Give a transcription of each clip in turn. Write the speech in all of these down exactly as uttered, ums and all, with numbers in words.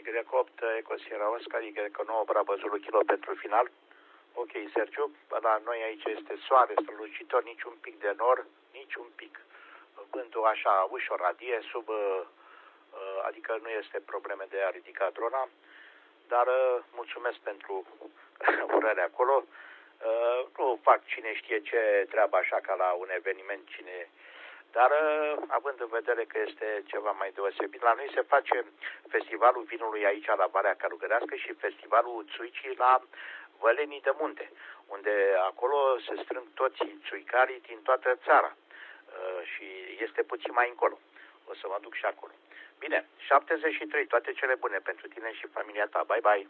Y opt, Eco Sierra Oscar, Y nouă, Bravo Zulu Kilo pentru final. Ok, Sergiu, la noi aici este soare strălucitor, nici un pic de nor, nici un pic. Vântul așa ușor radie, sub, adică nu este probleme de a ridica drona, dar mulțumesc pentru urări acolo. Nu fac cine știe ce treabă așa ca la un eveniment, cine... Dar având în vedere că este ceva mai deosebit, la noi se face festivalul vinului aici la Valea Călugărească și festivalul țuicii la Vălenii de Munte, unde acolo se strâng toți țuicarii din toată țara și este puțin mai încolo. O să mă duc și acolo. Bine, șaptezeci și trei, toate cele bune pentru tine și familia ta. Bye, bye!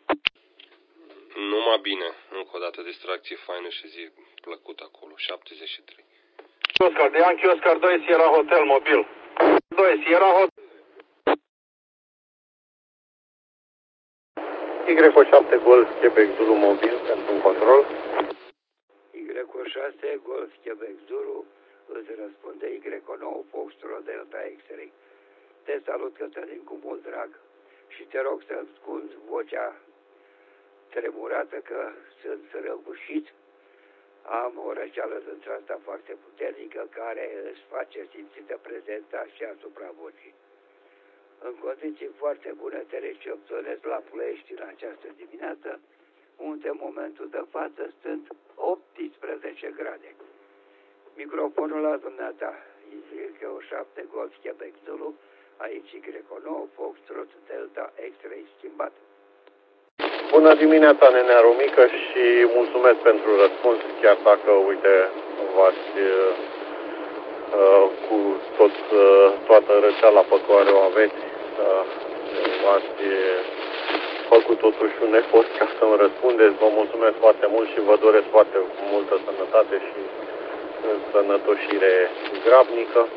Numai bine. Încă o dată distracție faină și zi plăcută acolo. șaptezeci și trei. Oscar, de Yankee Oscar doi, Sierra Hotel Mobil. doi, Sierra Hotel. Y șapte, Golf, Quebec, Zulu Mobil pentru un control. Y șase, Golf, Quebec, Zulu, îți răspunde Y nouă, Foxtrot, Delta, X-Ray. Te salut, Cătălin, cu mult drag și te rog să-mi ascunzi vocea tremurată că sunt răgușit. Am o răceală dintre asta foarte puternică care își face simțită prezența și asupra vocii. În condiții foarte bune te recepționez la Ploiești în această dimineață, unde în momentul de față sunt optsprezece grade. Microfonul la dumneata, Y șapte, Golf, Quebec, Zulu, aici Y nouă, Foxtrot, Delta, X-Ray schimbat. Bună dimineața, nenea Romică, și mulțumesc pentru răspuns, chiar dacă, uite, v-ați uh, cu tot, uh, toată răceala pe care o aveți, uh, v-ați făcut totuși un efort ca să-mi răspundeți. Vă mulțumesc foarte mult și vă doresc foarte multă sănătate și sănătoșire grabnică.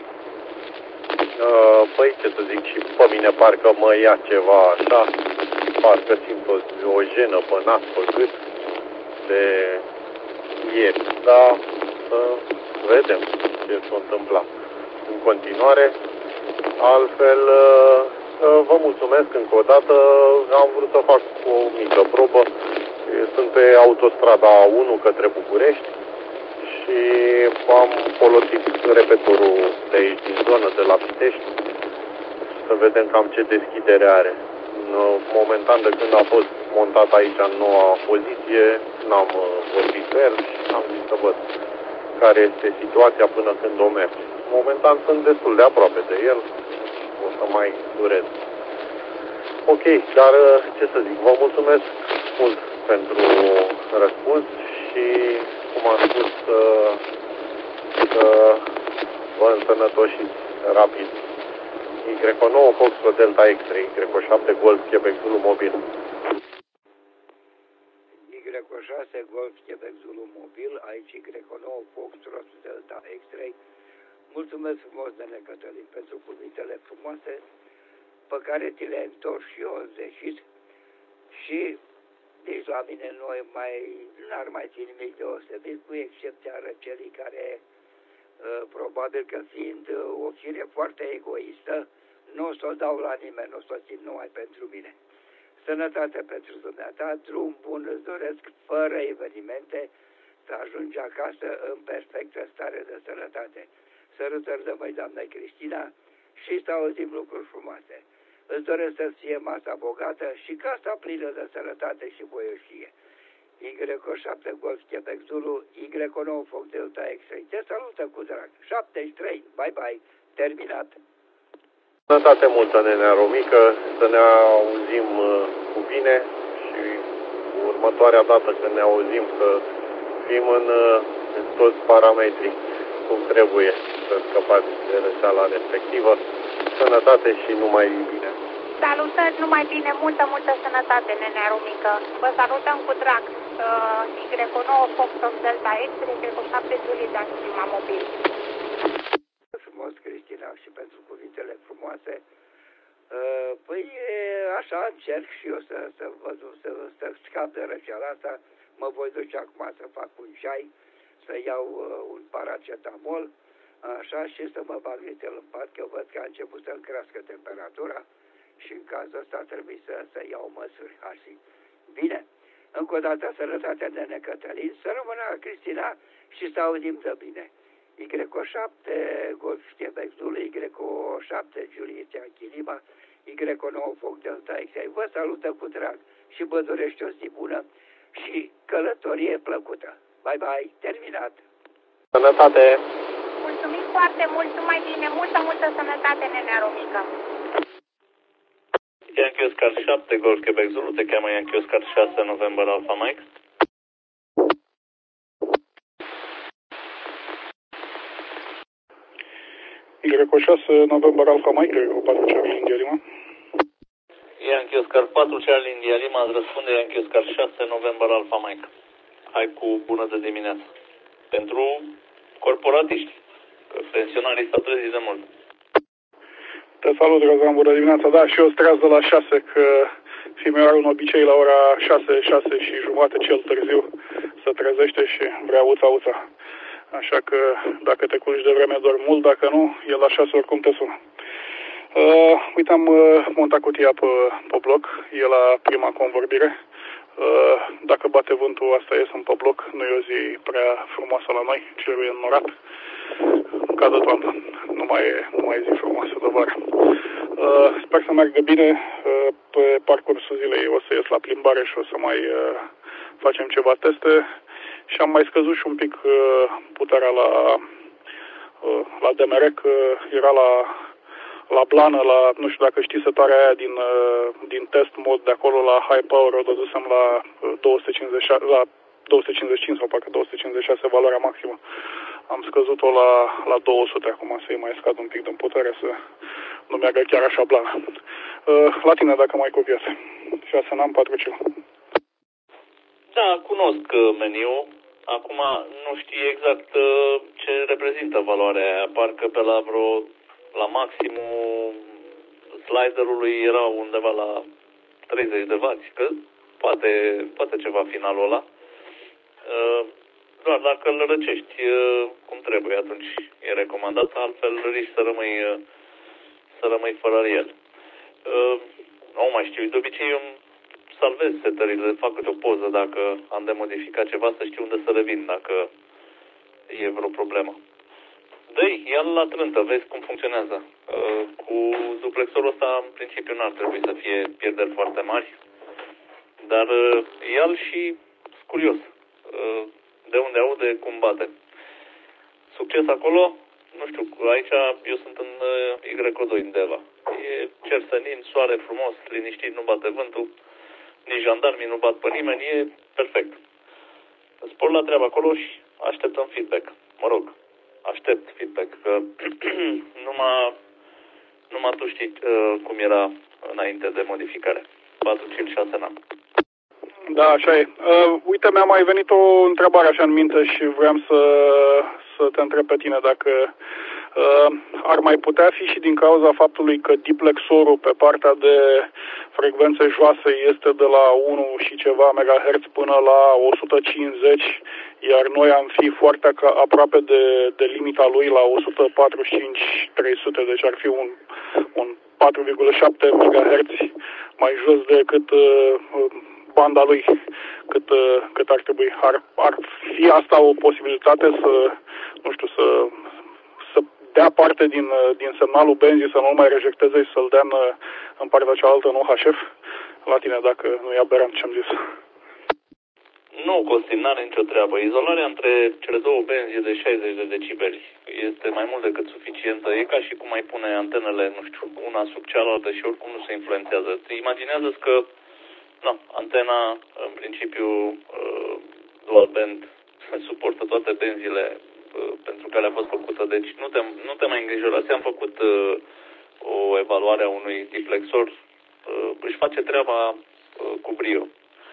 Uh, păi, ce să zic, și pe mine parcă mă ia ceva așa, parcă simt o, o jenă pe nas, pe gât de ieri, dar să vedem ce s-a întâmplat în continuare. Altfel, vă mulțumesc încă o dată, am vrut să fac o mică probă, sunt pe autostrada unu către București și am folosit repetorul de aici din zonă, de la Pitești, să vedem cam ce deschidere are. Momentan, de când a fost montat aici în noua poziție, n-am vorbit cu el și am zis să văd care este situația până când o merg. Momentan sunt destul de aproape de el, o să mai durez. Ok, dar ce să zic, vă mulțumesc mult pentru răspuns și, cum am spus, să, să vă însănătoșiți rapid. Y nouă, Foxtrot, Delta, X-Ray, Y șapte, Golf, Quebec, Zulu Mobil. Y șase, Golf, Quebec, Zulu Mobil, aici Y nouă, Foxtrot, Delta, X-Ray. Mulțumesc frumos, Dene Cătălin, pentru cuvintele frumoase pe care ți le-ai întors și eu înzecit și nici la mine nu mai, n-ar mai fi nimic deosebit, cu excepția răcelii care probabil că fiind o fire foarte egoistă, nu o să o dau la nimeni, nu o să o țin numai pentru mine. Sănătate pentru dumneata, drum bun îți doresc, fără evenimente, să ajungi acasă în perfectă stare de sănătate. Sărutări de măi, doamna Cristina, și să auzim lucruri frumoase. Îți doresc să fie masa bogată și casa plină de sănătate și voioșie. Y șapte, Golf, Quebec, Zulu, Y nouă, Fox, Delta, X-Ray. Te salută cu drag. șaptezeci și trei, bye bye, terminat. Sănătate multă, nenea Romică, să ne auzim cu bine și următoarea dată când ne auzim să fim în, în toți parametrii cum trebuie, să scăpați de răceala respectivă. Sănătate și numai bine. Salutări, numai bine, multă, multă sănătate, nenea Romică. Vă salutăm cu drag. Y nouă, Foxtrot, Delta, X-Ray, Y șapte, Julia, Zulu Mobil. Frumos, Cristina, și pentru cuvintele frumoase. Păi, așa încerc și eu să, să văd, să, să scap de răceala asta. Mă voi duce acum să fac un ceai, să iau un paracetamol, așa, și să mă bag nițel în pat, că văd că a început să-mi crească temperatura și în caz cazul ăsta trebuie să, să iau măsuri. Ar fi bine. Încă o dată, sănătatea de Necătălin, să rămână Cristina și să auzim de bine. Y șapte, Golf Quebec Zulu, Y șapte, Julieta Chilima, Y nouă, Foc Delta X. Vă salută cu drag și vă dorește o zi bună și călătorie plăcută. Bye bye, terminat. Sănătate. Mulțumim foarte mult, numai bine, multă, multă sănătate, nenea Romică. Yankee Oscar șapte, Golf Quebec Zulu, te cheamă Yankee Oscar șase, November Alpha Mike. Y șase, November Alpha Mike, Y patru Charlie India Lima. Yankee Oscar patru, Charlie India Lima, îți răspunde Yankee Oscar șase, November Alpha Mike. Hai cu bună de dimineață. Pentru corporatiști, că pensionarii s-au trezit de mult. Te salut, Răzvan, bună dimineața. Da, și eu streaz de la șase, că fiul are un obicei la ora șase, șase și jumate cel târziu să trezește și vrea uța, uța. Așa că dacă te culci de vreme dormi mult, dacă nu, el la șase oricum te sună. Uh, uite, am uh, montat cutia pe, pe bloc, e la prima convorbire. Uh, dacă bate vântul, asta ies pe bloc, nu e o zi prea frumoasă la noi, cerul e înnorat. Ca de toamnă, nu mai e, nu mai e zi frumoasă de vară. Uh, sper să meargă bine, uh, pe parcursul zilei o să ies la plimbare și o să mai uh, facem ceva teste. Și am mai scăzut și un pic uh, puterea la, uh, la D M R, că era la, la blană, la, nu știu dacă știi setarea aia din, uh, din test mod de acolo la high power, o dădusem la, uh, două sute cincizeci și șase, la două sute cincizeci și cinci sau parcă două sute cincizeci și șase valoarea maximă. Am scăzut-o la, la două sute acum, să-i mai scad un pic din putere, să nu meargă chiar așa blană. Uh, la tine, dacă mai copiați. șase n-am, patru kilo. Da, cunosc meniul. Acum nu știu exact uh, ce reprezintă valoarea aia. Parcă pe la vreo, la maximul sliderului era undeva la treizeci de wați, că poate, poate ceva finalul ăla. Uh, doar dacă îl răcești uh, cum trebuie, atunci e recomandat, altfel riști să rămâi, uh, să rămâi fără el. Uh, nu mai știu, de obicei eu salvez setările, fac câte o poză dacă am de modificat ceva, să știu unde să revin, dacă e vreo problemă. Dă-i, ia-l la trântă, vezi cum funcționează. Uh, cu duplexorul ăsta, în principiu, n-ar trebui să fie pierderi foarte mari, dar uh, ia-l și curios. Uh, de unde aude, cum bate. Succes acolo, nu știu, aici eu sunt în uh, Y doi, în Deva. E cer senin, soare frumos, liniștit, nu bate vântul. Nici jandarmii nu bat pe nimeni, e perfect. Spor la treabă acolo și așteptăm feedback. Mă rog, aștept feedback, că numai, numai tu știi uh, cum era înainte de modificare. patru cinci șase n-am. Da, așa e. Uh, uite, mi-a mai venit o întrebare așa în minte și vreau să, să te întreb pe tine dacă uh, ar mai putea fi și din cauza faptului că diplexorul pe partea de frecvențe joase este de la unu și ceva megahertz până la o sută cincizeci, iar noi am fi foarte aproape de, de limita lui la o sută patruzeci și cinci trei sute, deci ar fi un, un patru virgulă șapte megahertz mai jos decât uh, banda lui, cât, cât ar trebui. Ar, ar fi asta o posibilitate să, nu știu, să, să dea parte din, din semnalul benzii, să nu mai rejecteze și să-l dea în, în partea cealaltă în U H F? La tine, dacă nu e aberant ce-am zis. Nu, Costin, n-are nicio treabă. Izolarea între cele două benzi de șaizeci de decibeli este mai mult decât suficientă. E ca și cum ai pune antenele, nu știu, una sub cealaltă și oricum nu se influențează. Te imaginează că no, antena, în principiu, dual band, suportă toate benzile pentru care a fost făcută. Deci nu te, nu te mai îngrijora. Ți-am făcut o evaluare a unui diplexor. Își face treaba cu brio.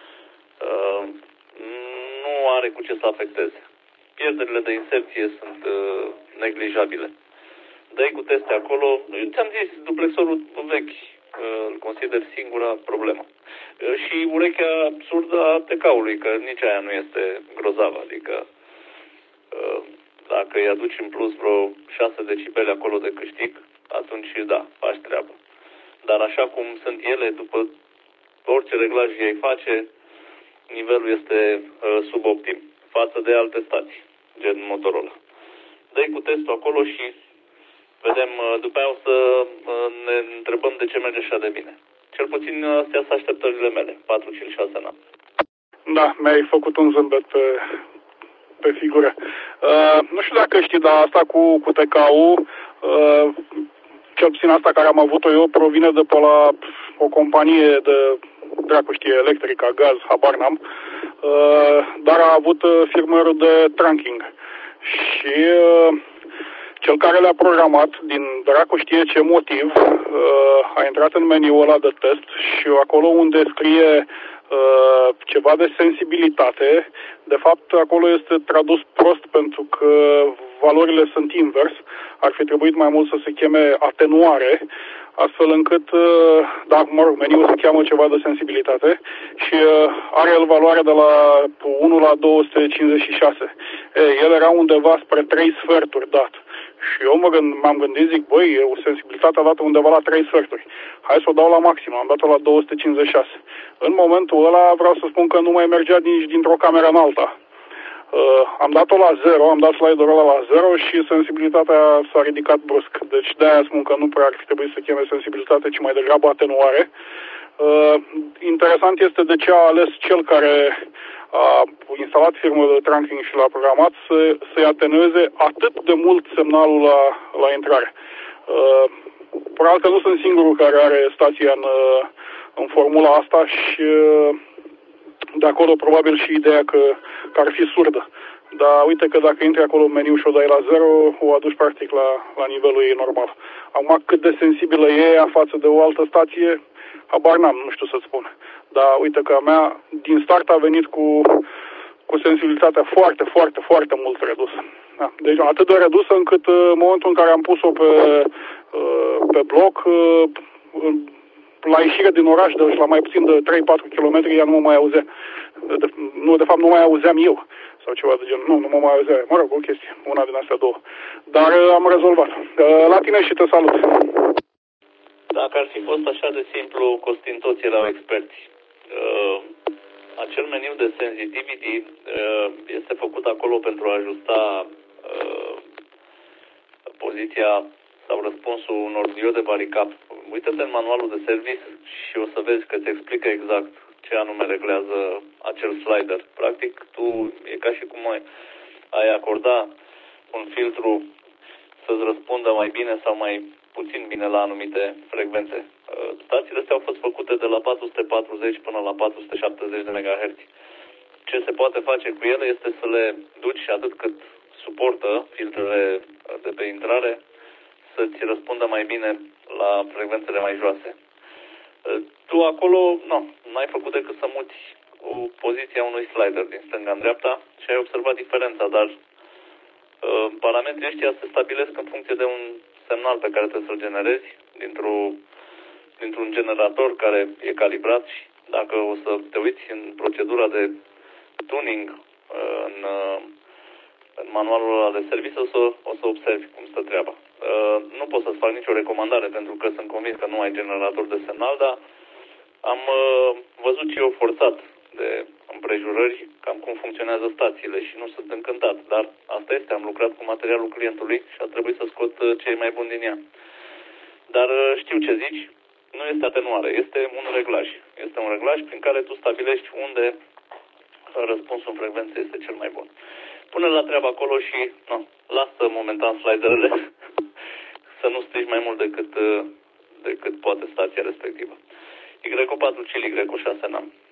Nu are cu ce să afecteze. Pierderile de inserție sunt neglijabile. Dă-i cu teste acolo. Eu ți-am zis, duplexorul vechi îl consider singura problemă. Și urechea surdă a T K-ului, că nici aia nu este grozavă. Adică dacă îi aduci în plus vreo șase decibeli acolo de câștig, atunci da, faci treabă. dar așa cum sunt ele, după orice reglaj ei face, nivelul este uh, suboptim față de alte stații, gen Motorola. Dă-i cu testul acolo și vedem, uh, după aia o să uh, ne întrebăm de ce merge așa de bine. Cel puțin astea sunt așteptările mele, patru cinci șase ani. Da, mi-ai făcut un zâmbet pe, pe figură. Uh, nu știu dacă știi, dar asta cu, cu T K-ul, uh, cel puțin asta care am avut-o eu, provine de pe la o companie de, dracu știe, electrică, gaz, habar n-am, uh, dar a avut uh, firmware de trunking. Și uh, cel care le-a programat, din dracu știe ce motiv, uh, a intrat în meniul ăla de test și acolo unde scrie uh, ceva de sensibilitate, de fapt acolo este tradus prost pentru că valorile sunt invers. Ar fi trebuit mai mult să se cheme atenuare, astfel încât, uh, da, mă rog, meniul se cheamă ceva de sensibilitate și uh, are el valoare de la unu la două sute cincizeci și șase. Ei, el era undeva spre trei sferturi dat. Și eu mă gând, m-am gândit, zic, băi, eu sensibilitatea dată undeva la trei sferturi. Hai să o dau la maxim, am dat-o la două sute cincizeci și șase. În momentul ăla vreau să spun că nu mai mergea nici dintr-o cameră în alta. Uh, am dat-o la zero, am dat sliderul ăla la zero și sensibilitatea s-a ridicat brusc. Deci de-aia spun că nu prea ar fi trebuit să cheme sensibilitate, ci mai degrabă atenuare. Uh, interesant este de ce a ales cel care a instalat firmă de trunking și l-a programat să, să-i atenueze atât de mult semnalul la, la intrare. Uh, probabil că nu sunt singurul care are stația în, în formula asta și uh, de acolo probabil și ideea că, că ar fi surdă. Dar uite că dacă intri acolo în meniu și o dai la zero, o aduci practic la, la nivelul ei normal. Acum cât de sensibilă e ea față de o altă stație, habar n-am, nu știu să-ți spun. Dar uite că a mea din start a venit cu, cu sensibilitatea foarte, foarte, foarte mult redusă. Da. Deci atât de redusă încât în momentul în care am pus-o pe, pe bloc, la ieșire din oraș, deci la mai puțin de trei patru kilometri, ea nu mă mai auzea. De, nu, de fapt nu mai auzeam eu sau ceva de genul. Nu, nu mă mai auzea. Mă rog, o chestie, una din astea două. Dar am rezolvat. La tine și te salut. Dacă ar fi fost așa de simplu, Costin, toți erau experți. Uh, acel meniu de sensitivity uh, este făcut acolo pentru a ajusta uh, poziția sau răspunsul unor diode baricap. Uită-te în manualul de service și o să vezi că îți explică exact ce anume reglează acel slider. Practic, tu e ca și cum ai, ai acorda un filtru să-ți răspundă mai bine sau mai puțin bine la anumite frecvențe. Stațiile astea au fost făcute de la patru sute patruzeci până la patru sute șaptezeci de megahertz. Ce se poate face cu ele este să le duci atât cât suportă filtrele de pe intrare să-ți răspundă mai bine la frecvențele mai joase. Tu acolo, nu, n-ai făcut decât să muți o poziția unui slider din stânga în dreapta și ai observat diferența, dar uh, parametrii ăștia se stabilesc în funcție de un semnal pe care trebuie să-l generezi dintr-un, dintr-un generator care e calibrat și dacă o să te uiți în procedura de tuning uh, în, uh, în manualul ăla de serviciu, o să, o să observi cum stă treaba. Uh, nu pot să-ți fac nicio recomandare pentru că sunt convins că nu ai generator de semnal, dar am uh, văzut și eu forțat de împrejurări cam cum funcționează stațiile și nu sunt încântat, dar asta este, am lucrat cu materialul clientului și a trebuit să scot uh, cei mai buni din ea. Dar uh, știu ce zici, nu este atenuare, este un reglaj. Este un reglaj prin care tu stabilești unde răspunsul în frecvență este cel mai bun. Pune la treabă acolo și nu, lasă momentan sliderele să nu strici mai mult decât, decât poate stația respectivă. Y patru Chili, Y șase N A M.